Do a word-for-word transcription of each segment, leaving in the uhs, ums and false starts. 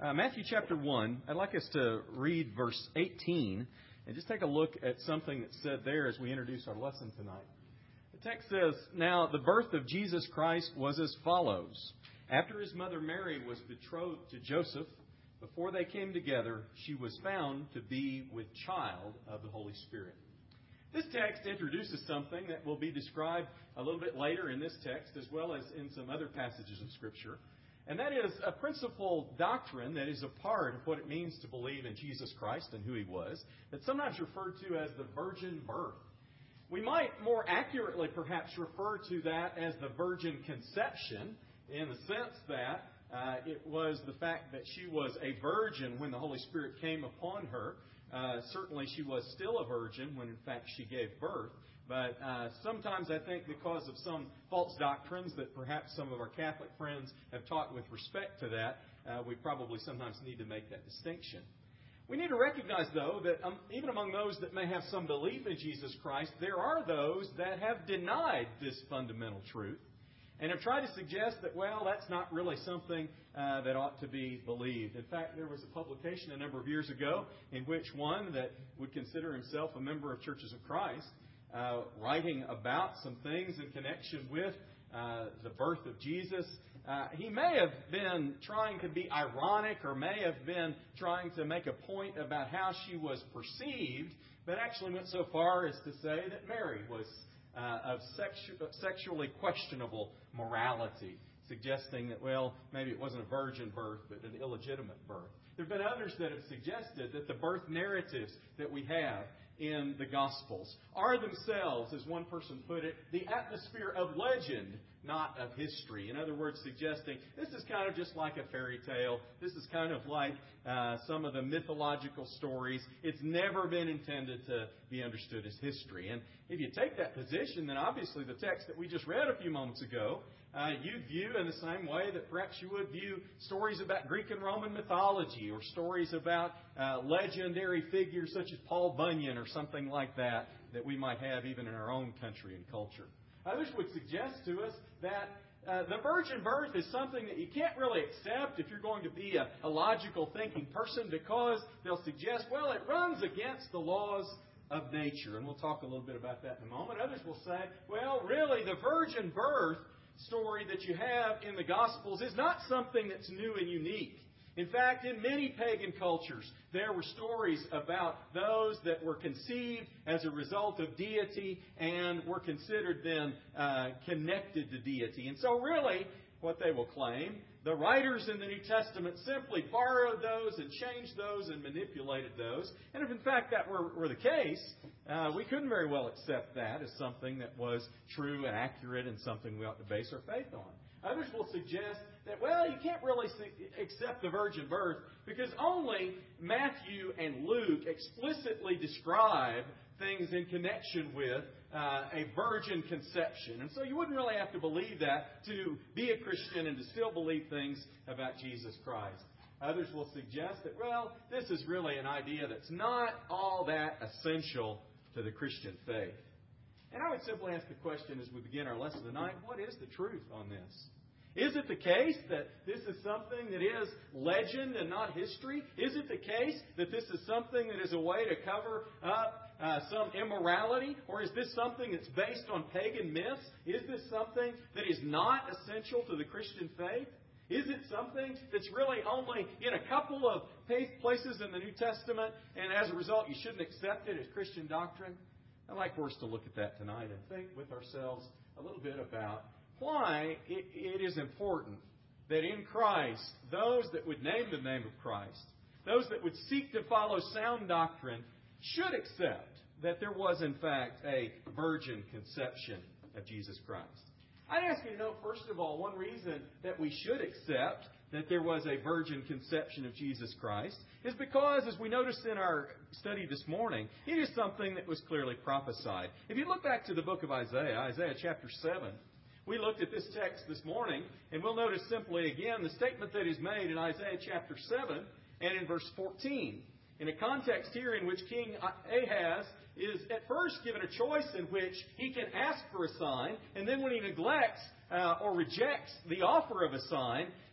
Uh, Matthew chapter one, I'd like us to read verse eighteen and just take a look at something that's said there as we introduce our lesson tonight. The text says, "Now the birth of Jesus Christ was as follows. After his mother Mary was betrothed to Joseph, before they came together, she was found to be with child of the Holy Spirit." This text introduces something that will be described a little bit later in this text, as well as in some other passages of Scripture. And that is a principal doctrine that is a part of what it means to believe in Jesus Christ and who He was, that's sometimes referred to as the virgin birth. We might more accurately perhaps refer to that as the virgin conception, in the sense that uh, it was the fact that she was a virgin when the Holy Spirit came upon her. Uh, certainly she was still a virgin when in fact she gave birth. But uh, sometimes I think because of some false doctrines that perhaps some of our Catholic friends have taught with respect to that, uh, we probably sometimes need to make that distinction. We need to recognize, though, that um, even among those that may have some belief in Jesus Christ, there are those that have denied this fundamental truth and have tried to suggest that, well, that's not really something uh, that ought to be believed. In fact, there was a publication a number of years ago in which one that would consider himself a member of Churches of Christ, Uh, writing about some things in connection with uh, the birth of Jesus. Uh, he may have been trying to be ironic or may have been trying to make a point about how she was perceived, but actually went so far as to say that Mary was uh, of sexu- sexually questionable morality, suggesting that, well, maybe it wasn't a virgin birth, but an illegitimate birth. There have been others that have suggested that the birth narratives that we have in the Gospels are themselves, as one person put it, the atmosphere of legend, not of history. In other words, suggesting this is kind of just like a fairy tale. This is kind of like uh, some of the mythological stories. It's never been intended to be understood as history. And if you take that position, then obviously the text that we just read a few moments ago, Uh, you'd view in the same way that perhaps you would view stories about Greek and Roman mythology or stories about uh, legendary figures such as Paul Bunyan or something like that that we might have even in our own country and culture. Others would suggest to us that uh, the virgin birth is something that you can't really accept if you're going to be a, a logical thinking person, because they'll suggest, well, it runs against the laws of nature. And we'll talk a little bit about that in a moment. Others will say, well, really, the virgin birth story that you have in the Gospels is not something that's new and unique. In fact, in many pagan cultures, there were stories about those that were conceived as a result of deity and were considered then uh, connected to deity. And so really, what they will claim, the writers in the New Testament simply borrowed those and changed those and manipulated those. And if in fact that were, were the case, uh, we couldn't very well accept that as something that was true and accurate and something we ought to base our faith on. Others will suggest that, well, you can't really accept the virgin birth because only Matthew and Luke explicitly describe things in connection with uh, a virgin conception. And so you wouldn't really have to believe that to be a Christian and to still believe things about Jesus Christ. Others will suggest that, well, this is really an idea that's not all that essential to the Christian faith. And I would simply ask the question as we begin our lesson tonight, what is the truth on this? Is it the case that this is something that is legend and not history? Is it the case that this is something that is a way to cover up uh, some immorality? Or is this something that's based on pagan myths? Is this something that is not essential to the Christian faith? Is it something that's really only in a couple of places in the New Testament, and as a result you shouldn't accept it as Christian doctrine? I'd like for us to look at that tonight and think with ourselves a little bit about why it, it is important that in Christ, those that would name the name of Christ, those that would seek to follow sound doctrine, should accept that there was in fact a virgin conception of Jesus Christ. I'd ask you to know, first of all, one reason that we should accept that there was a virgin conception of Jesus Christ is because, as we noticed in our study this morning, it is something that was clearly prophesied. If you look back to the book of Isaiah, Isaiah chapter seven, we looked at this text this morning, and we'll notice simply again the statement that is made in Isaiah chapter seven and in verse fourteen. In a context here in which King Ahaz is at first given a choice in which he can ask for a sign, and then when he neglects uh, or rejects the offer of a sign,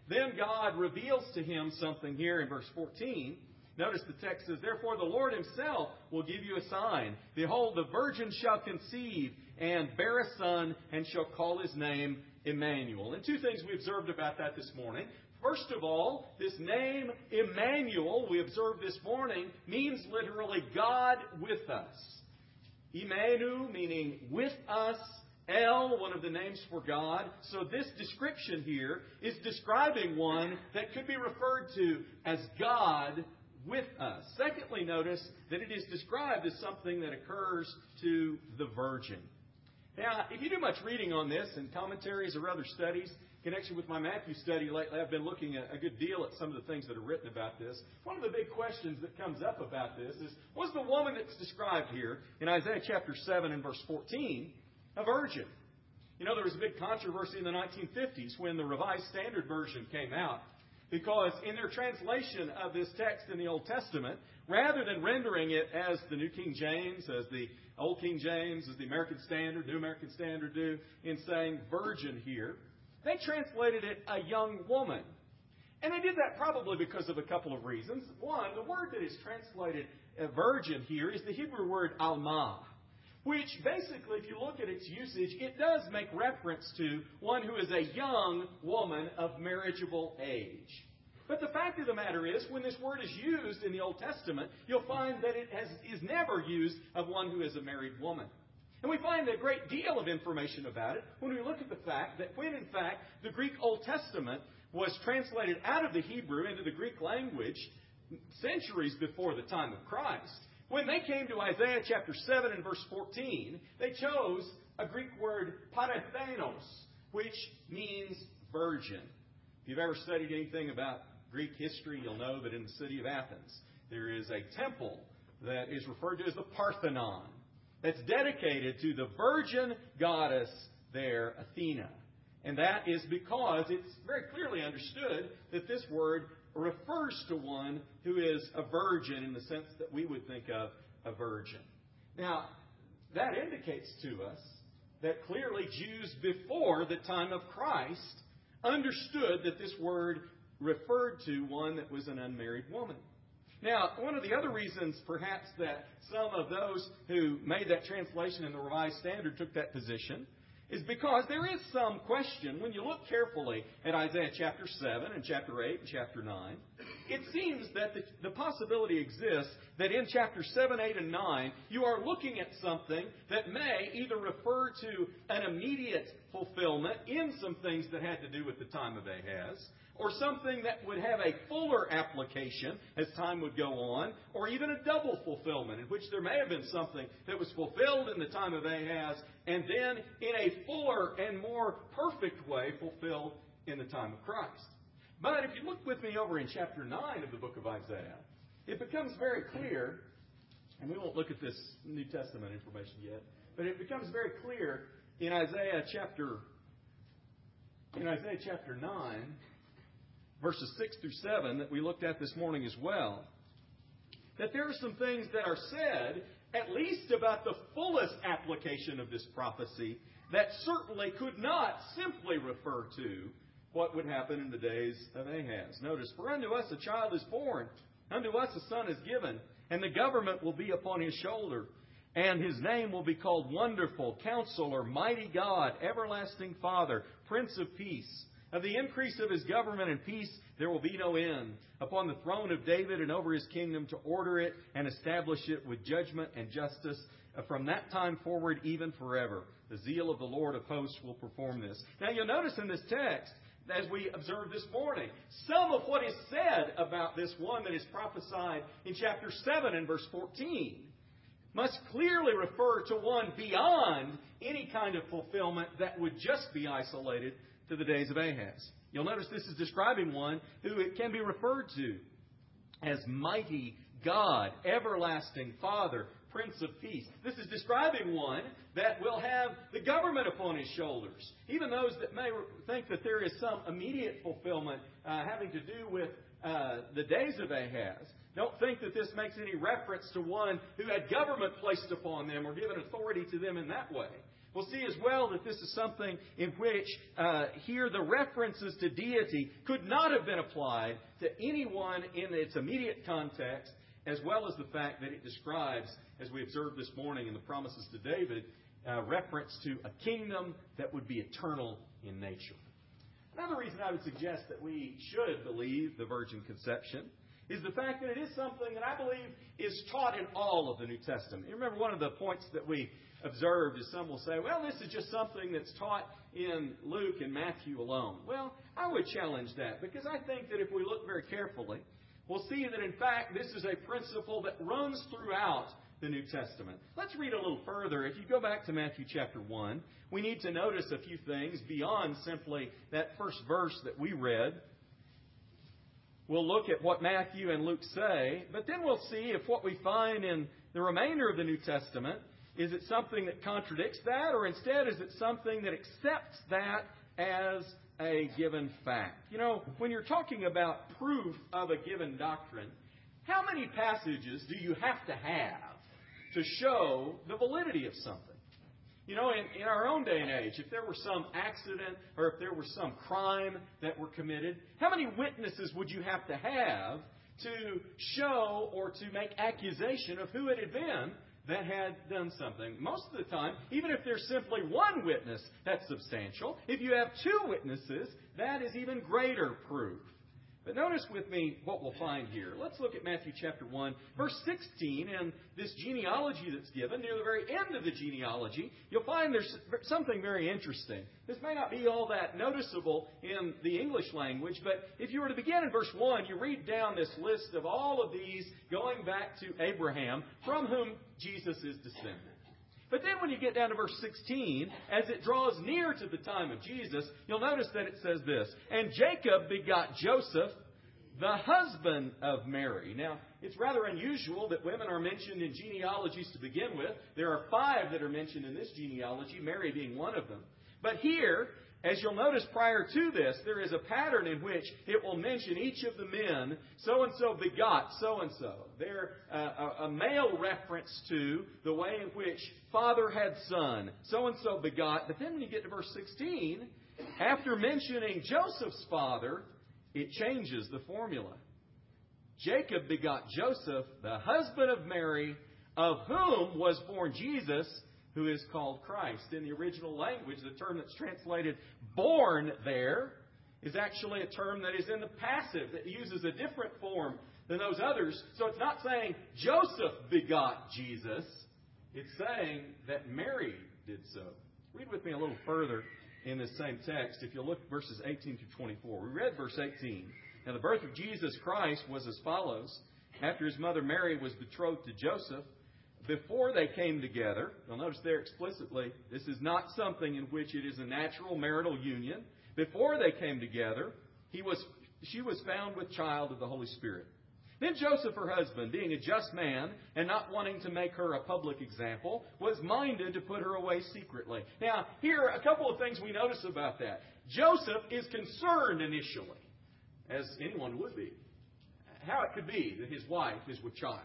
Then God reveals to him something here in verse fourteen. Notice the text says, "Therefore the Lord himself will give you a sign. Behold, the virgin shall conceive and bear a son, and shall call his name Emmanuel." And two things we observed about that this morning. First of all, this name Emmanuel, we observed this morning, means literally God with us. Emmanuel, meaning with us. El, one of the names for God. So this description here is describing one that could be referred to as God with us. Secondly, notice that it is described as something that occurs to the virgin. Now, if you do much reading on this in commentaries or other studies, in connection with my Matthew study lately, I've been looking a good deal at some of the things that are written about this. One of the big questions that comes up about this is, was the woman that's described here in Isaiah chapter seven and verse fourteen a virgin? You know, there was a big controversy in the nineteen fifties when the Revised Standard Version came out, because in their translation of this text in the Old Testament, rather than rendering it as the New King James, as the Old King James, as the American Standard, New American Standard do, in saying virgin here, they translated it a young woman. And they did that probably because of a couple of reasons. One, the word that is translated a virgin here is the Hebrew word almah, which basically, if you look at its usage, it does make reference to one who is a young woman of marriageable age. But the fact of the matter is, when this word is used in the Old Testament, you'll find that it has, is never used of one who is a married woman. And we find a great deal of information about it when we look at the fact that when, in fact, the Greek Old Testament was translated out of the Hebrew into the Greek language centuries before the time of Christ, when they came to Isaiah chapter seven and verse fourteen, they chose a Greek word parenthenos, which means virgin. If you've ever studied anything about Greek history, you'll know that in the city of Athens, there is a temple that is referred to as the Parthenon, that's dedicated to the virgin goddess there, Athena. And that is because it's very clearly understood that this word refers to one who is a virgin in the sense that we would think of a virgin. Now, that indicates to us that clearly Jews before the time of Christ understood that this word referred to one that was an unmarried woman. Now, one of the other reasons, perhaps, that some of those who made that translation in the Revised Standard took that position is because there is some question, when you look carefully at Isaiah chapter seven and chapter eight and chapter nine, it seems that the, the possibility exists that in chapter seven, eight, and nine, you are looking at something that may either refer to an immediate fulfillment in some things that had to do with the time of Ahaz, or something that would have a fuller application as time would go on, or even a double fulfillment, in which there may have been something that was fulfilled in the time of Ahaz, and then in a fuller and more perfect way fulfilled in the time of Christ. But if you look with me over in chapter nine of the book of Isaiah, it becomes very clear, and we won't look at this New Testament information yet, but it becomes very clear in Isaiah chapter, in Isaiah chapter nine, verses six through seven that we looked at this morning as well, that there are some things that are said, at least about the fullest application of this prophecy, that certainly could not simply refer to what would happen in the days of Ahaz. Notice, "For unto us a child is born, unto us a son is given, and the government will be upon his shoulder. And his name will be called Wonderful, Counselor, Mighty God, Everlasting Father, Prince of Peace. Of the increase of his government and peace there will be no end, upon the throne of David and over his kingdom, to order it and establish it with judgment and justice from that time forward, even forever. The zeal of the Lord of hosts will perform this." Now you'll notice in this text, as we observed this morning, some of what is said about this one that is prophesied in chapter seven and verse fourteen must clearly refer to one beyond any kind of fulfillment that would just be isolated to the days of Ahaz. You'll notice this is describing one who it can be referred to as Mighty God, Everlasting Father, Prince of Peace. This is describing one that will have the government upon his shoulders. Even those that may think that there is some immediate fulfillment uh, having to do with uh, the days of Ahaz, don't think that this makes any reference to one who had government placed upon them or given authority to them in that way. We'll see as well that this is something in which uh, here the references to deity could not have been applied to anyone in its immediate context, as well as the fact that it describes, as we observed this morning in the promises to David, uh, reference to a kingdom that would be eternal in nature. Another reason I would suggest that we should believe the virgin conception is the fact that it is something that I believe is taught in all of the New Testament. You remember one of the points that we observed is some will say, well, this is just something that's taught in Luke and Matthew alone. Well, I would challenge that, because I think that if we look very carefully, we'll see that in fact this is a principle that runs throughout the New Testament. Let's read a little further. If you go back to Matthew chapter one, we need to notice a few things beyond simply that first verse that we read. We'll look at what Matthew and Luke say, but then we'll see if what we find in the remainder of the New Testament, is it something that contradicts that, or instead is it something that accepts that as a given fact? You know, when you're talking about proof of a given doctrine, how many passages do you have to have to show the validity of something? You know, in, in our own day and age, if there were some accident or if there were some crime that were committed, how many witnesses would you have to have to show or to make accusation of who it had been that had done something? Most of the time, even if there's simply one witness, that's substantial. If you have two witnesses, that is even greater proof. But notice with me what we'll find here. Let's look at Matthew chapter one, verse sixteen, and this genealogy that's given. Near the very end of the genealogy, you'll find there's something very interesting. This may not be all that noticeable in the English language, but if you were to begin in verse one, you read down this list of all of these going back to Abraham, from whom Jesus is descended. But then when you get down to verse sixteen, as it draws near to the time of Jesus, you'll notice that it says this, and Jacob begot Joseph, the husband of Mary. Now, it's rather unusual that women are mentioned in genealogies to begin with. There are five that are mentioned in this genealogy, Mary being one of them. But here, as you'll notice prior to this, there is a pattern in which it will mention each of the men, so-and-so begot so-and-so. They're uh, a, a male reference to the way in which father had son, so-and-so begot. But then when you get to verse sixteen, after mentioning Joseph's father, it changes the formula. Jacob begot Joseph, the husband of Mary, of whom was born Jesus, who is called Christ. In the original language, the term that's translated born there is actually a term that is in the passive, that uses a different form than those others. So it's not saying Joseph begot Jesus. It's saying that Mary did so. Read with me a little further in this same text. If you look at verses eighteen through twenty-four. We read verse eighteen. Now the birth of Jesus Christ was as follows. After his mother Mary was betrothed to Joseph, before they came together, you'll notice there explicitly, this is not something in which it is a natural marital union. Before they came together, he was, she was found with child of the Holy Spirit. Then Joseph, her husband, being a just man and not wanting to make her a public example, was minded to put her away secretly. Now, here are a couple of things we notice about that. Joseph is concerned initially, as anyone would be, how it could be that his wife is with child.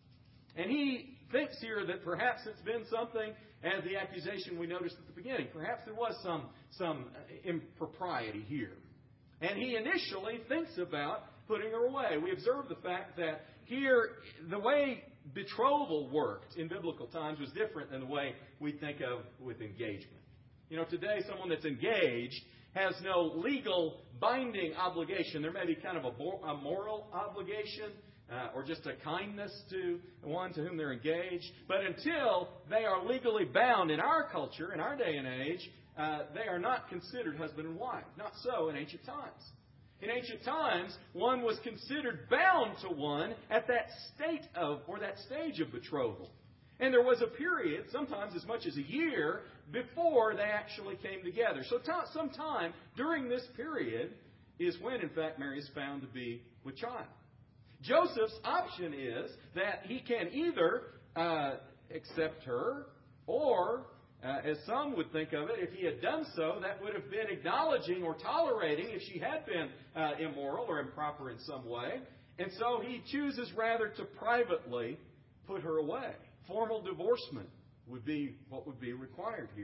And he thinks here that perhaps it's been something, as the accusation we noticed at the beginning. Perhaps there was some, some impropriety here. And he initially thinks about putting her away. We observe the fact that here, the way betrothal worked in biblical times was different than the way we think of with engagement. You know, today someone that's engaged has no legal binding obligation. There may be kind of a, a moral obligation, Uh, or just a kindness to the one to whom they're engaged. But until they are legally bound in our culture, in our day and age, uh, they are not considered husband and wife. Not so in ancient times. In ancient times, one was considered bound to one at that state of, or that stage of betrothal. And there was a period, sometimes as much as a year, before they actually came together. So t- sometime during this period is when, in fact, Mary is found to be with child. Joseph's option is that he can either uh, accept her, or, uh, as some would think of it, if he had done so, that would have been acknowledging or tolerating if she had been uh, immoral or improper in some way. And so he chooses rather to privately put her away. Formal divorcement would be what would be required here.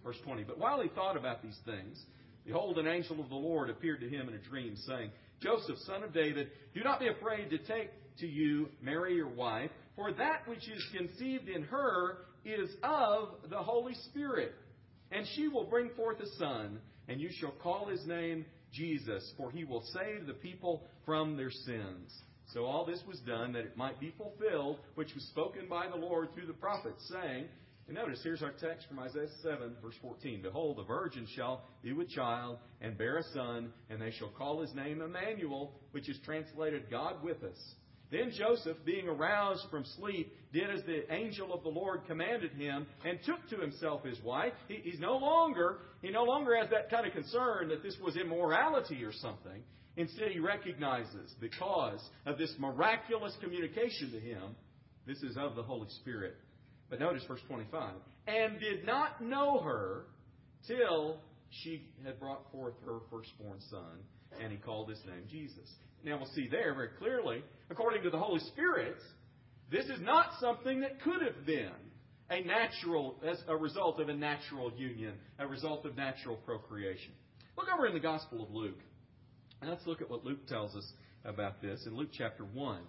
Verse twenty, but while he thought about these things, behold, an angel of the Lord appeared to him in a dream, saying, Joseph, son of David, do not be afraid to take to you Mary your wife, for that which is conceived in her is of the Holy Spirit. And she will bring forth a son, and you shall call his name Jesus, for he will save the people from their sins. So all this was done that it might be fulfilled, which was spoken by the Lord through the prophets, saying, and notice, here's our text from Isaiah seven, verse fourteen. Behold, the virgin shall be with child, and bear a son, and they shall call his name Emmanuel, which is translated God with us. Then Joseph, being aroused from sleep, did as the angel of the Lord commanded him, and took to himself his wife. He, he's no longer, he no longer has that kind of concern that this was immorality or something. Instead, he recognizes, because of this miraculous communication to him, this is of the Holy Spirit. But notice verse twenty-five. And did not know her till she had brought forth her firstborn son, and he called his name Jesus. Now we'll see there very clearly, according to the Holy Spirit, this is not something that could have been a natural, as a result of a natural union, a result of natural procreation. Look over in the Gospel of Luke. And let's look at what Luke tells us about this in Luke chapter one.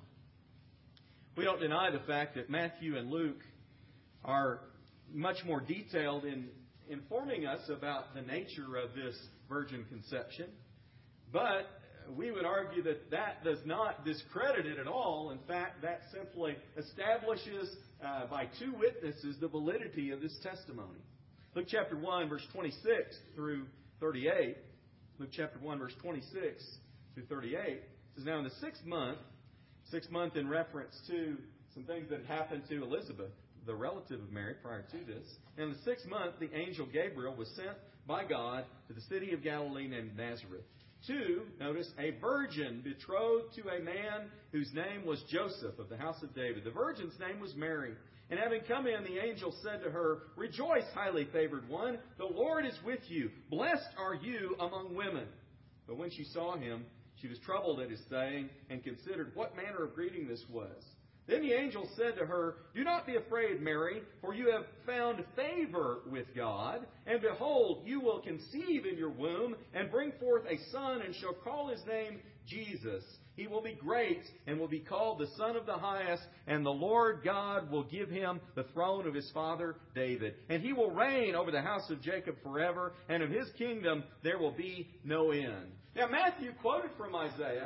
We don't deny the fact that Matthew and Luke are much more detailed in informing us about the nature of this virgin conception. But we would argue that that does not discredit it at all. In fact, that simply establishes uh, by two witnesses the validity of this testimony. Luke chapter one, verse twenty-six through thirty-eight. Luke chapter one, verse twenty-six through thirty-eight. It says, now in the sixth month, sixth month in reference to some things that happened to Elizabeth, the relative of Mary, prior to this. And in the sixth month, the angel Gabriel was sent by God to the city of Galilee named Nazareth, to, notice, a virgin betrothed to a man whose name was Joseph of the house of David. The virgin's name was Mary. And having come in, the angel said to her, Rejoice, highly favored one, the Lord is with you. Blessed are you among women. But when she saw him, she was troubled at his saying, and considered what manner of greeting this was. Then the angel said to her, Do not be afraid, Mary, for you have found favor with God. And behold, you will conceive in your womb and bring forth a son, and shall call his name Jesus. He will be great and will be called the Son of the Highest, and the Lord God will give him the throne of his father David. And he will reign over the house of Jacob forever, and of his kingdom there will be no end. Now Matthew quoted from Isaiah.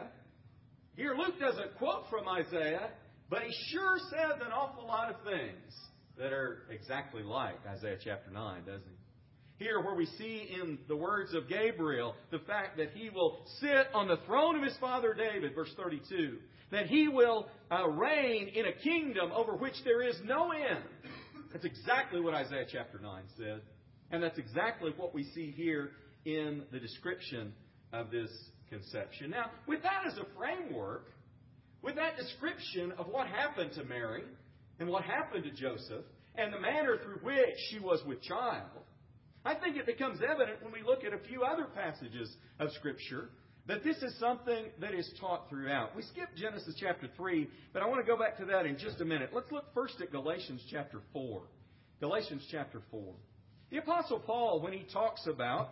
Here Luke doesn't quote from Isaiah, but he sure says an awful lot of things that are exactly like Isaiah chapter nine, doesn't he? Here where we see in the words of Gabriel the fact that he will sit on the throne of his father David, verse thirty-two, that he will uh, reign in a kingdom over which there is no end. That's exactly what Isaiah chapter nine said. And that's exactly what we see here in the description of this conception. Now, with that as a framework, with that description of what happened to Mary and what happened to Joseph and the manner through which she was with child, I think it becomes evident when we look at a few other passages of Scripture that this is something that is taught throughout. We skipped Genesis chapter three, but I want to go back to that in just a minute. Let's look first at Galatians chapter four. Galatians chapter four. The Apostle Paul, when he talks about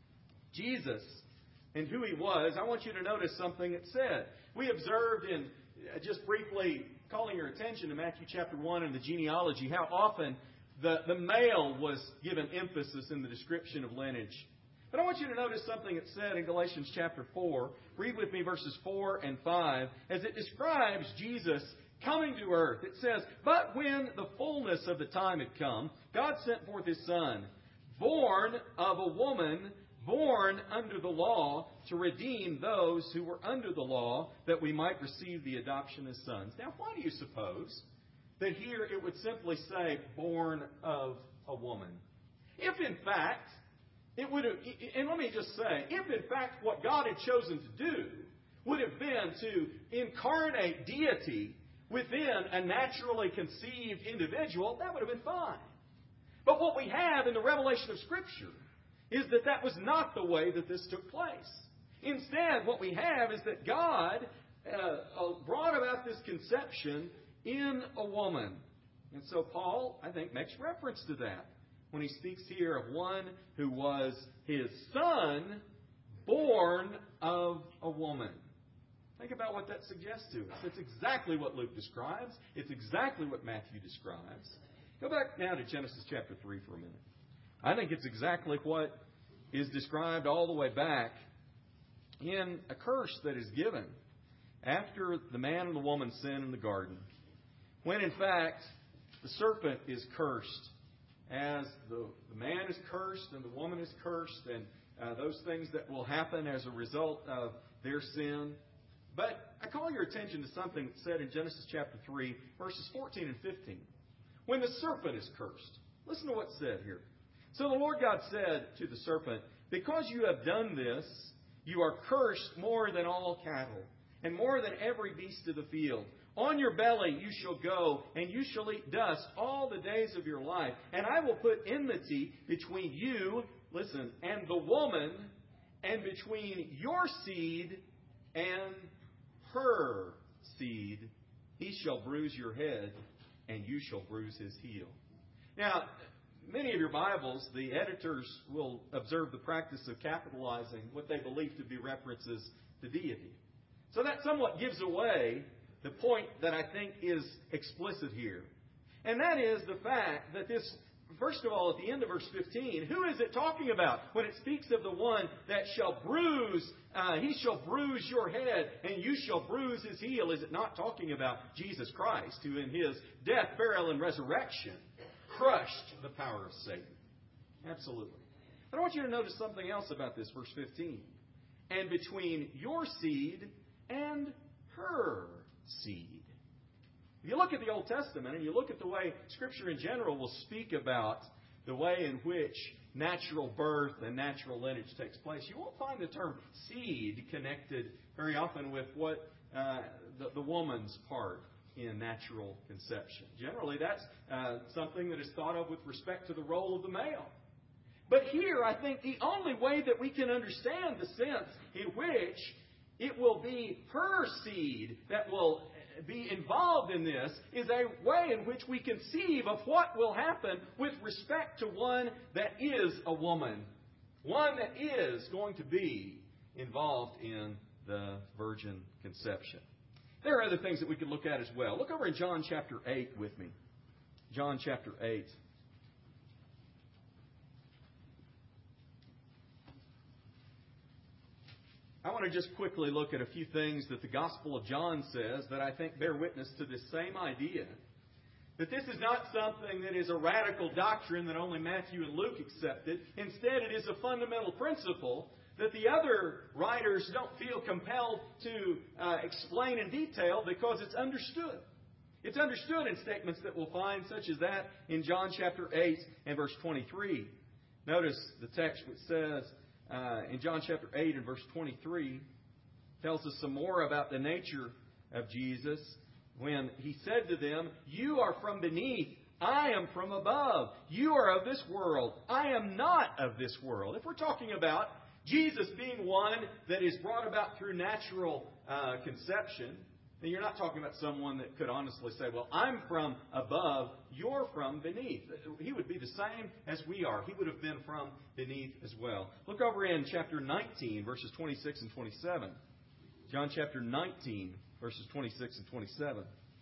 Jesus and who he was, I want you to notice something it said. We observed in, just briefly calling your attention to Matthew chapter one and the genealogy, how often the, the male was given emphasis in the description of lineage. But I want you to notice something it said in Galatians chapter four. Read with me verses four and five as it describes Jesus coming to earth. It says, But when the fullness of the time had come, God sent forth His Son, born of a woman, born under the law, to redeem those who were under the law, that we might receive the adoption as sons. Now, why do you suppose that here it would simply say, born of a woman? If in fact, it would have, and let me just say, if in fact what God had chosen to do would have been to incarnate deity within a naturally conceived individual, that would have been fine. But what we have in the revelation of Scripture is that that was not the way that this took place. Instead, what we have is that God uh, brought about this conception in a woman. And so Paul, I think, makes reference to that. when he speaks here of one who was his son born of a woman. Think about what that suggests to us. It's exactly what Luke describes. It's exactly what Matthew describes. Go back now to Genesis chapter three for a minute. I think it's exactly what is described all the way back in a curse that is given after the man and the woman sin in the garden. When in fact, the serpent is cursed. As the, the man is cursed and the woman is cursed, and uh, those things that will happen as a result of their sin. But I call your attention to something that's said in Genesis chapter three, verses fourteen and fifteen. When the serpent is cursed. Listen to what's said here. So the Lord God said to the serpent, because you have done this, you are cursed more than all cattle, and more than every beast of the field. On your belly you shall go, and you shall eat dust all the days of your life. And I will put enmity between you, listen, and the woman, and between your seed and her seed. He shall bruise your head, and you shall bruise his heel. Now, many of your Bibles, the editors will observe the practice of capitalizing what they believe to be references to deity. So that somewhat gives away the point that I think is explicit here. And that is the fact that this, first of all, at the end of verse fifteen, who is it talking about when it speaks of the one that shall bruise, uh, he shall bruise your head and you shall bruise his heel? Is it not talking about Jesus Christ, who in his death, burial, and resurrection crushed the power of Satan? Absolutely. But I want you to notice something else about this, verse fifteen. And between your seed and her seed. If you look at the Old Testament and you look at the way Scripture in general will speak about the way in which natural birth and natural lineage takes place, you won't find the term seed connected very often with what uh, the, the woman's part in natural conception. Generally, that's uh, something that is thought of with respect to the role of the male. But here, I think the only way that we can understand the sense in which it will be her seed that will be involved in this is a way in which we conceive of what will happen with respect to one that is a woman. One that is going to be involved in the virgin conception. There are other things that we could look at as well. Look over in John chapter eight with me. John chapter eight. I want to just quickly look at a few things that the Gospel of John says that I think bear witness to this same idea. That this is not something that is a radical doctrine that only Matthew and Luke accepted. Instead, it is a fundamental principle that the other writers don't feel compelled to uh, explain in detail because it's understood. It's understood in statements that we'll find, such as that in John chapter eight and verse twenty-three. Notice the text which says, Uh, in John chapter eight and verse twenty-three, tells us some more about the nature of Jesus when he said to them, you are from beneath, I am from above. You are of this world, I am not of this world. If we're talking about Jesus being one that is brought about through natural uh, conception, then you're not talking about someone that could honestly say, well, I'm from above, you're from beneath. He would be the same as we are. He would have been from beneath as well. Look over in chapter nineteen, verses twenty-six and twenty-seven. John chapter nineteen, verses twenty-six and twenty-seven.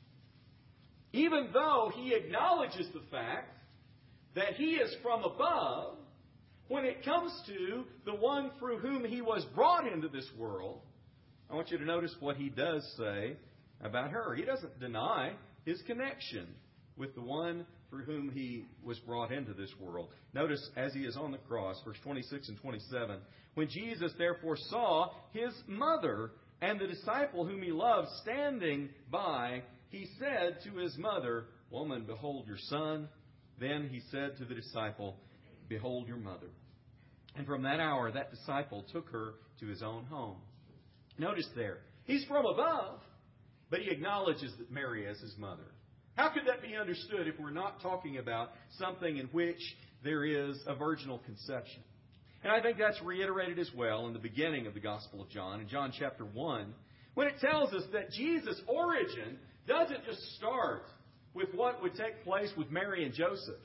Even though he acknowledges the fact that he is from above, when it comes to the one through whom he was brought into this world, I want you to notice what he does say about her. He doesn't deny his connection with the one through whom he was brought into this world. Notice as he is on the cross, verse twenty-six and twenty-seven. When Jesus therefore saw his mother and the disciple whom he loved standing by, he said to his mother, Woman, behold your son. Then he said to the disciple, Behold your mother. And from that hour that disciple took her to his own home. Notice there, he's from above, but he acknowledges that Mary is his mother. How could that be understood if we're not talking about something in which there is a virginal conception? And I think that's reiterated as well in the beginning of the Gospel of John, in John chapter one, when it tells us that Jesus' origin doesn't just start with what would take place with Mary and Joseph.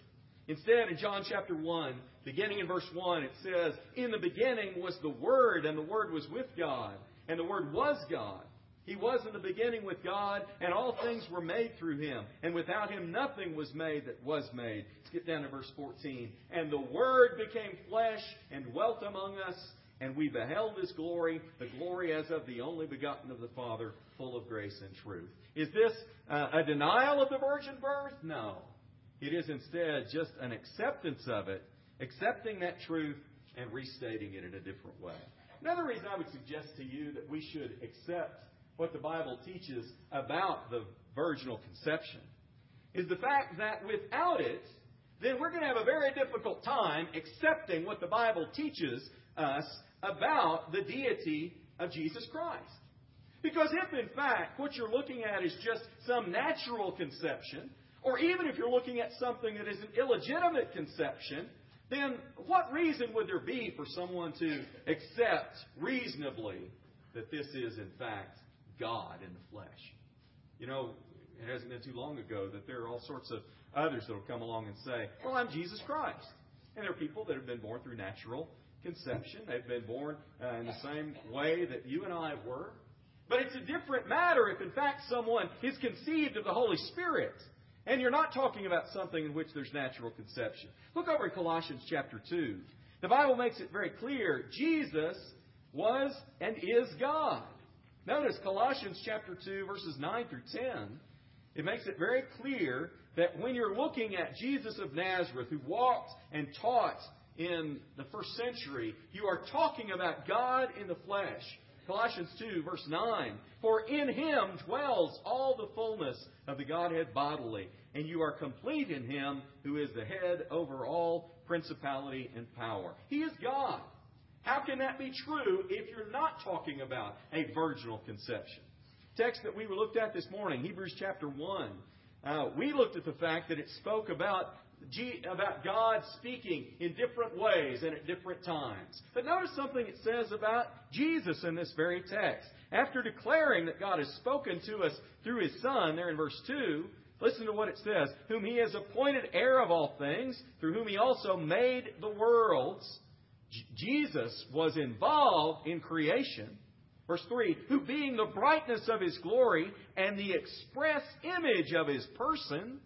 Instead, in John chapter one, beginning in verse one, it says, "In the beginning was the Word, and the Word was with God, and the Word was God. He was in the beginning with God, and all things were made through Him. And without Him nothing was made that was made." Let's get down to verse fourteen. "And the Word became flesh and dwelt among us, and we beheld His glory, the glory as of the only begotten of the Father, full of grace and truth." Is this uh, a denial of the virgin birth? No. It is instead just an acceptance of it, accepting that truth and restating it in a different way. Another reason I would suggest to you that we should accept what the Bible teaches about the virginal conception is the fact that without it, then we're going to have a very difficult time accepting what the Bible teaches us about the deity of Jesus Christ. Because if, in fact, what you're looking at is just some natural conception, or even if you're looking at something that is an illegitimate conception, then what reason would there be for someone to accept reasonably that this is, in fact, God in the flesh? You know, it hasn't been too long ago that there are all sorts of others that will come along and say, "Well, I'm Jesus Christ." And there are people that have been born through natural conception. They've been born uh, in the same way that you and I were. But it's a different matter if, in fact, someone is conceived of the Holy Spirit. And you're not talking about something in which there's natural conception. Look over in Colossians chapter two. The Bible makes it very clear Jesus was and is God. Notice Colossians chapter two, verses nine through ten. It makes it very clear that when you're looking at Jesus of Nazareth, who walked and taught in the first century, you are talking about God in the flesh. Colossians two, verse nine. "For in Him dwells all the fullness of the Godhead bodily, and you are complete in Him who is the head over all principality and power." He is God. How can that be true if you're not talking about a virginal conception? Text that we looked at this morning, Hebrews chapter one. Uh, we looked at the fact that it spoke about G- about God speaking in different ways and at different times. But notice something it says about Jesus in this very text. After declaring that God has spoken to us through His Son, there in verse two, listen to what it says. "Whom He has appointed heir of all things, through whom He also made the worlds." J- Jesus was involved in creation. Verse three, "Who being the brightness of His glory and the express image of His person,"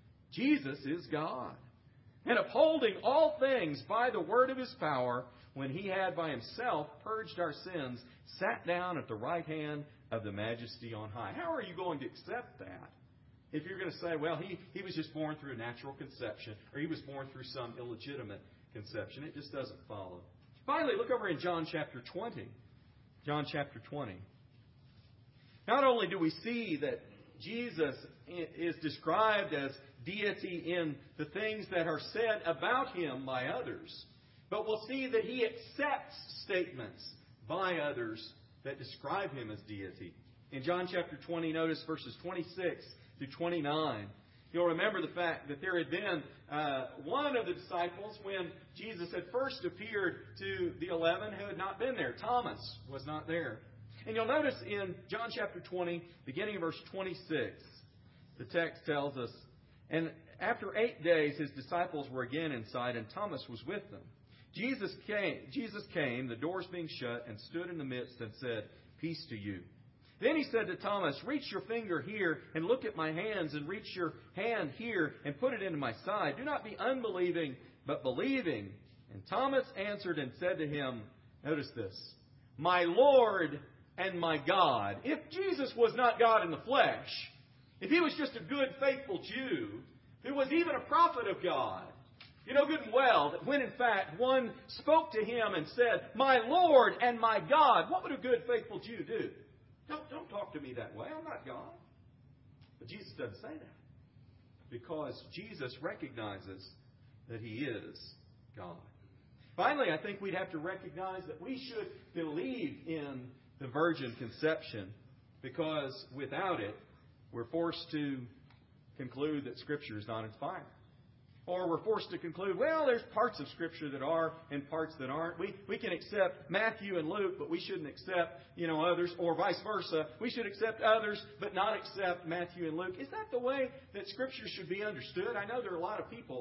Jesus is God. "And upholding all things by the word of His power, when He had by Himself purged our sins, sat down at the right hand of the Majesty on high." How are you going to accept that? If you're going to say, well, he, he was just born through a natural conception, or he was born through some illegitimate conception. It just doesn't follow. Finally, look over in John chapter twenty. John chapter twenty. Not only do we see that Jesus is described as deity in the things that are said about Him by others, but we'll see that He accepts statements by others that describe Him as deity. In John chapter twenty, notice verses twenty-six through twenty-nine. You'll remember the fact that there had been uh, one of the disciples when Jesus had first appeared to the eleven who had not been there. Thomas was not there. And you'll notice in John chapter twenty, beginning of verse twenty-six, the text tells us, "And after eight days His disciples were again inside, and Thomas was with them. Jesus came, Jesus came, the doors being shut, and stood in the midst and said, 'Peace to you.' Then He said to Thomas, 'Reach your finger here and look at my hands, and reach your hand here and put it into my side. Do not be unbelieving, but believing.' And Thomas answered and said to Him," notice this, "My Lord and my God." If Jesus was not God in the flesh, if He was just a good, faithful Jew who was even a prophet of God, you know good and well that when in fact one spoke to Him and said, "My Lord and my God," what would a good, faithful Jew do? Don't, don't talk to me that way. I'm not God. But Jesus doesn't say that, because Jesus recognizes that He is God. Finally, I think we'd have to recognize that we should believe in the virgin conception, because without it, we're forced to conclude that Scripture is not inspired. Or we're forced to conclude, well, there's parts of Scripture that are and parts that aren't. We we can accept Matthew and Luke, but we shouldn't accept, you know, others, or vice versa. We should accept others, but not accept Matthew and Luke. Is that the way that Scripture should be understood? I know there are a lot of people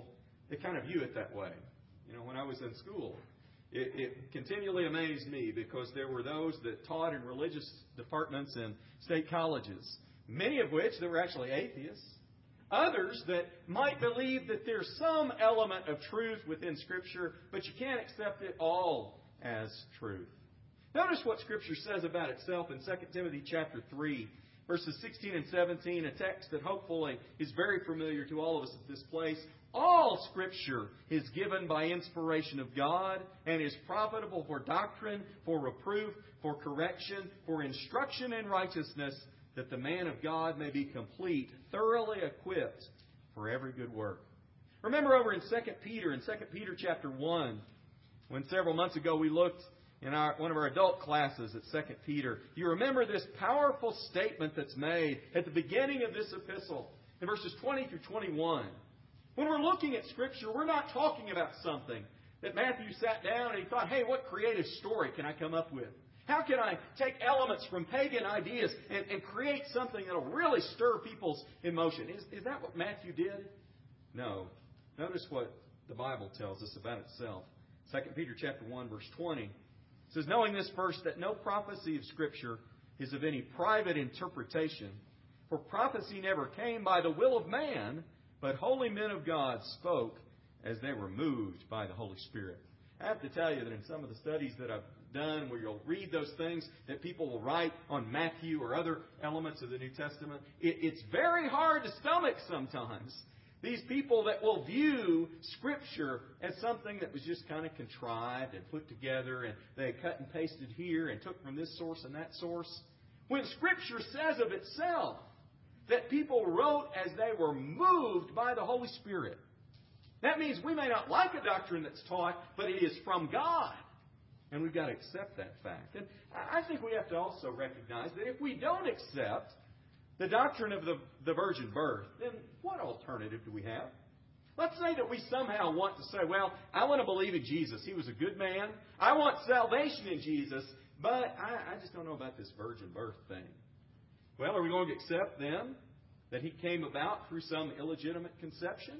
they kind of view it that way. You know, when I was in school, it, it continually amazed me because there were those that taught in religious departments in state colleges, many of which that were actually atheists. Others that might believe that there's some element of truth within Scripture, but you can't accept it all as truth. Notice what Scripture says about itself in Second Timothy chapter three, verses sixteen and seventeen, a text that hopefully is very familiar to all of us at this place. All Scripture is given by inspiration of God and is profitable for doctrine, for reproof, for correction, for instruction in righteousness, that the man of God may be complete, thoroughly equipped for every good work. Remember over in Second Peter, in Second Peter chapter one, when several months ago we looked in our, one of our adult classes at Second Peter, you remember this powerful statement that's made at the beginning of this epistle, in verses twenty through twenty-one. When we're looking at Scripture, we're not talking about something that Matthew sat down and he thought, hey, what creative story can I come up with? How can I take elements from pagan ideas and, and create something that will really stir people's emotion? Is, is that what Matthew did? No. Notice what the Bible tells us about itself. Second Peter chapter one, verse twenty. It says, knowing this first, that no prophecy of Scripture is of any private interpretation, for prophecy never came by the will of man, but holy men of God spoke as they were moved by the Holy Spirit. I have to tell you that in some of the studies that I've done where you'll read those things that people will write on Matthew or other elements of the New Testament, it, it's very hard to stomach sometimes. These people that will view Scripture as something that was just kind of contrived and put together and they cut and pasted here and took from this source and that source. When Scripture says of itself that people wrote as they were moved by the Holy Spirit, that means we may not like a doctrine that's taught, but it is from God. And we've got to accept that fact. And I think we have to also recognize that if we don't accept the doctrine of the, the virgin birth, then what alternative do we have? Let's say that we somehow want to say, well, I want to believe in Jesus. He was a good man. I want salvation in Jesus, but I, I just don't know about this virgin birth thing. Well, are we going to accept then that He came about through some illegitimate conception?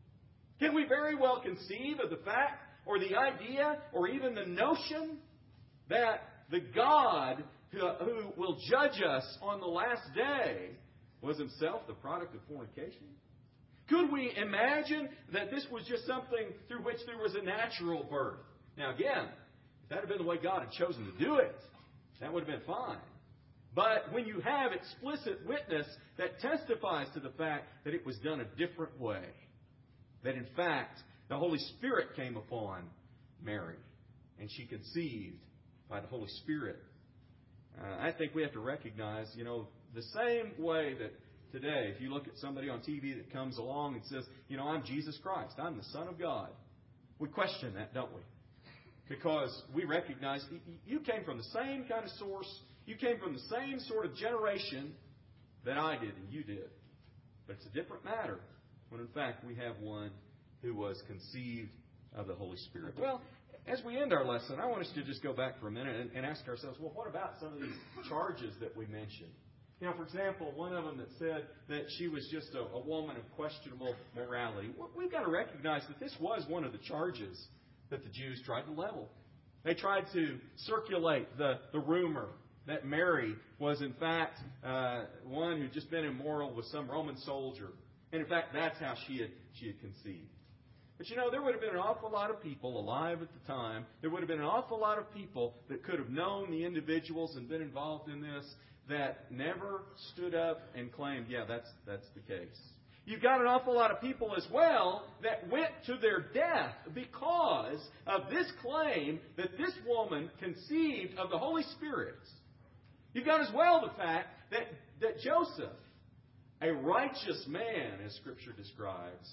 Can we very well conceive of the fact or the idea or even the notion that the God who, who will judge us on the last day was Himself the product of fornication? Could we imagine that this was just something through which there was a natural birth? Now again, if that had been the way God had chosen to do it, that would have been fine. But when you have explicit witness that testifies to the fact that it was done a different way, that in fact the Holy Spirit came upon Mary and she conceived by the Holy Spirit, uh, I think we have to recognize, you know, the same way that today, if you look at somebody on T V that comes along and says, you know, I'm Jesus Christ, I'm the Son of God, we question that, don't we? Because we recognize you came from the same kind of source, you came from the same sort of generation that I did and you did. But it's a different matter when in fact we have one who was conceived of the Holy Spirit. Well, as we end our lesson, I want us to just go back for a minute and, and ask ourselves, well, what about some of these charges that we mentioned? You know, for example, one of them that said that she was just a, a woman of questionable morality. Well, we've got to recognize that this was one of the charges that the Jews tried to level. They tried to circulate the, the rumor that Mary was, in fact, uh, one who'd just been immoral with some Roman soldier. And, in fact, that's how she had, she had conceived. But, you know, there would have been an awful lot of people alive at the time. There would have been an awful lot of people that could have known the individuals and been involved in this that never stood up and claimed, yeah, that's that's the case. You've got an awful lot of people as well that went to their death because of this claim that this woman conceived of the Holy Spirit. You've got as well the fact that, that Joseph, a righteous man, as Scripture describes,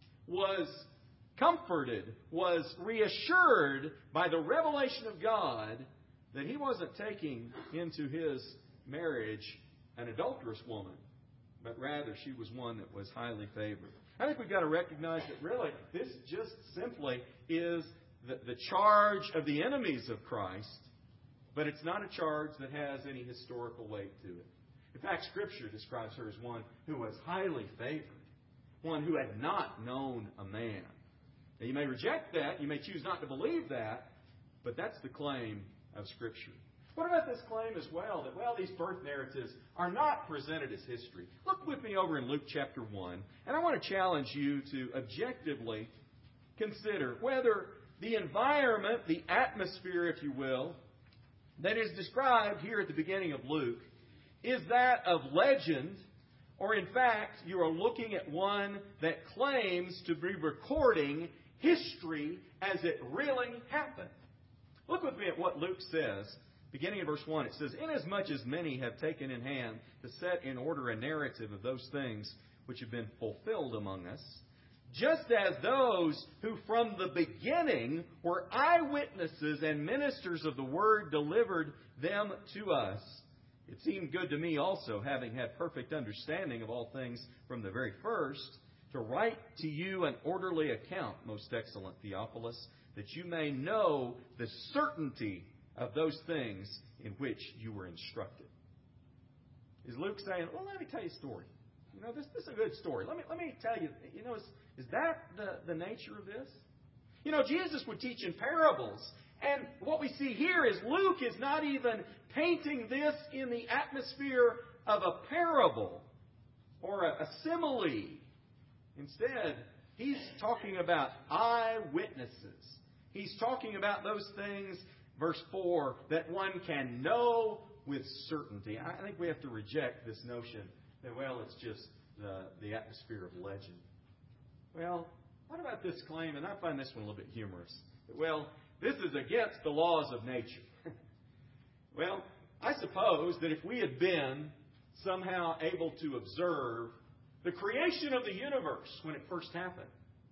was comforted, was reassured by the revelation of God that he wasn't taking into his marriage an adulterous woman, but rather she was one that was highly favored. I think we've got to recognize that really this just simply is the, the charge of the enemies of Christ, but it's not a charge that has any historical weight to it. In fact, Scripture describes her as one who was highly favored, one who had not known a man. Now, you may reject that. You may choose not to believe that. But that's the claim of Scripture. What about this claim as well, that, well, these birth narratives are not presented as history? Look with me over in Luke chapter one, and I want to challenge you to objectively consider whether the environment, the atmosphere, if you will, that is described here at the beginning of Luke is that of legend, or in fact, you are looking at one that claims to be recording history as it really happened. Look with me at what Luke says. Beginning in verse one, it says, "Inasmuch as many have taken in hand to set in order a narrative of those things which have been fulfilled among us, just as those who from the beginning were eyewitnesses and ministers of the word delivered them to us, it seemed good to me also, having had perfect understanding of all things from the very first, to write to you an orderly account, most excellent Theophilus, that you may know the certainty of those things in which you were instructed." Is Luke saying, well, let me tell you a story. You know, this, this is a good story. Let me let me tell you, you know, is, is that the, the nature of this? You know, Jesus would teach in parables. And what we see here is Luke is not even painting this in the atmosphere of a parable or a, a simile. Instead, he's talking about eyewitnesses. He's talking about those things, verse four, that one can know with certainty. I think we have to reject this notion that, well, it's just the, the atmosphere of legend. Well, what about this claim? And I find this one a little bit humorous. Well, this is against the laws of nature. Well, I suppose that if we had been somehow able to observe the creation of the universe when it first happened,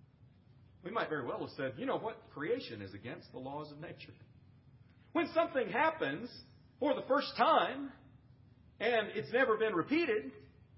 we might very well have said, you know what? Creation is against the laws of nature. When something happens for the first time and it's never been repeated,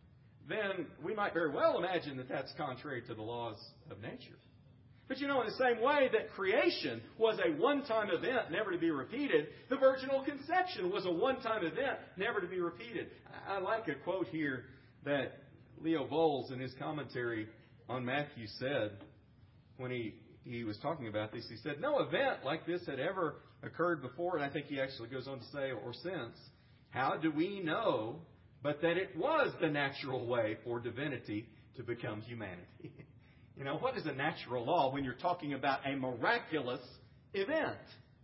then we might very well imagine that that's contrary to the laws of nature. But you know, in the same way that creation was a one-time event, never to be repeated, the virginal conception was a one-time event, never to be repeated. I like a quote here that Leo Bowles, in his commentary on Matthew, said when he, he was talking about this. He said, "No event like this had ever occurred before," and I think he actually goes on to say, "or since. How do we know but that it was the natural way for divinity to become humanity?" You know, what is a natural law when you're talking about a miraculous event?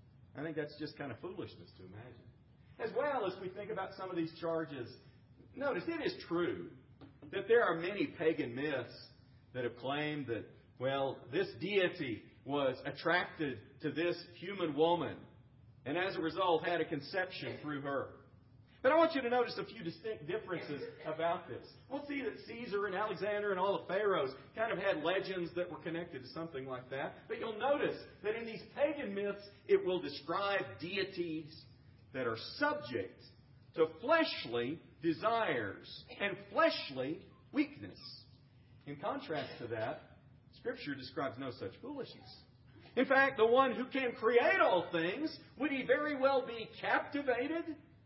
I think that's just kind of foolishness to imagine. As well as we think about some of these charges, notice it is true that there are many pagan myths that have claimed that, well, this deity was attracted to this human woman and as a result had a conception through her. But I want you to notice a few distinct differences about this. We'll see that Caesar and Alexander and all the pharaohs kind of had legends that were connected to something like that. But you'll notice that in these pagan myths, it will describe deities that are subject to fleshly desires and fleshly weakness. In contrast to that, Scripture describes no such foolishness. In fact, the one who can create all things, would he very well be captivated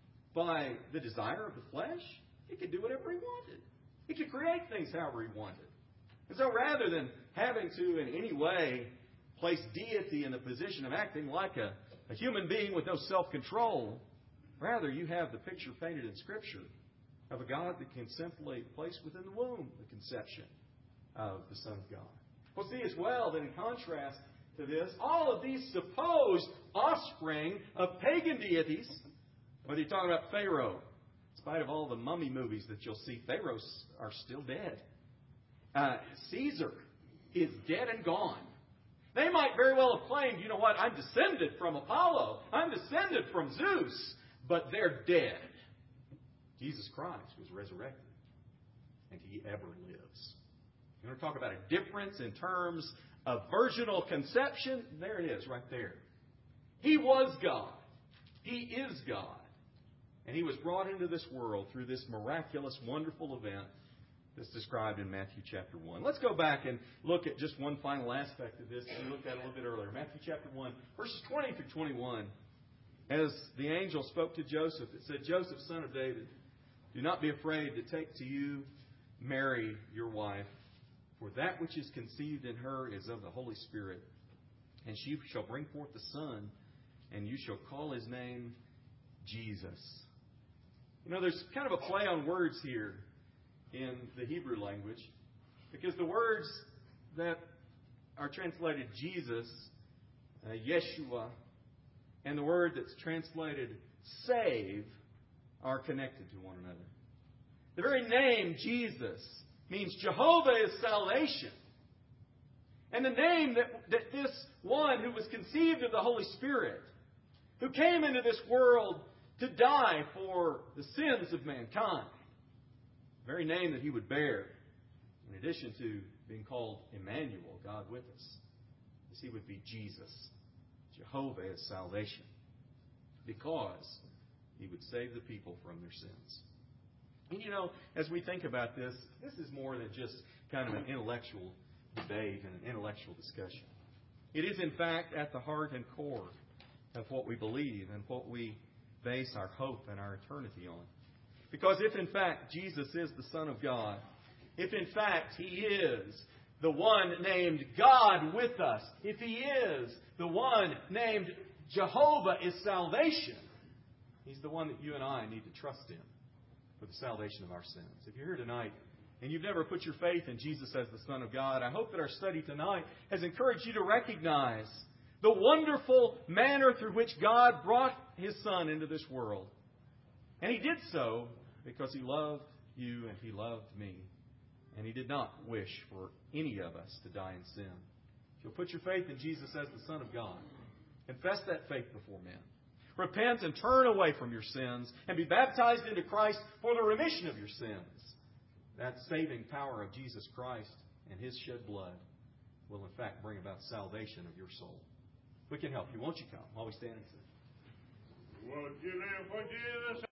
by the desire of the flesh? He could do whatever he wanted. He could create things however he wanted. And so rather than having to in any way place deity in the position of acting like a, a human being with no self-control, rather you have the picture painted in Scripture of a God that can simply place within the womb the conception of the Son of God. We'll see as well that in contrast to this, all of these supposed offspring of pagan deities, whether you're talking about Pharaoh, in spite of all the mummy movies that you'll see, pharaohs are still dead. Uh, Caesar is dead and gone. They might very well have claimed, you know what, I'm descended from Apollo. I'm descended from Zeus. But they're dead. Jesus Christ was resurrected. And He ever lives. You want to talk about a difference in terms of virginal conception? There it is, right there. He was God. He is God. And He was brought into this world through this miraculous, wonderful event that's described in Matthew chapter one. Let's go back and look at just one final aspect of this that we looked at a little bit earlier. Matthew chapter one, verses twenty through twenty-one. As the angel spoke to Joseph, it said, "Joseph, son of David, do not be afraid to take to you Mary, your wife, For that which is conceived in her is of the Holy Spirit. And she shall bring forth the Son, and you shall call His name Jesus. You know, there's kind of a play on words here in the Hebrew language, because the words that are translated Jesus, uh, Yeshua, and the word that's translated save are connected to one another. The very name Jesus means Jehovah is salvation. And the name that, that this one who was conceived of the Holy Spirit, who came into this world to die for the sins of mankind, the very name that He would bear, in addition to being called Emmanuel, God with us, is He would be Jesus. Jehovah is salvation. Because He would save the people from their sins. And you know, as we think about this, this is more than just kind of an intellectual debate and an intellectual discussion. It is, in fact, at the heart and core of what we believe and what we base our hope and our eternity on. Because if, in fact, Jesus is the Son of God, if, in fact, He is the one named God with us, if He is the one named Jehovah is salvation, He's the one that you and I need to trust in for the salvation of our sins. If you're here tonight and you've never put your faith in Jesus as the Son of God, I hope that our study tonight has encouraged you to recognize the wonderful manner through which God brought His Son into this world. And He did so because He loved you and He loved me. And He did not wish for any of us to die in sin. If you'll put your faith in Jesus as the Son of God, confess that faith before men, repent and turn away from your sins, and be baptized into Christ for the remission of your sins, that saving power of Jesus Christ and His shed blood will in fact bring about salvation of your soul. We can help you. Won't you come while we stand and sing? Would you live for Jesus?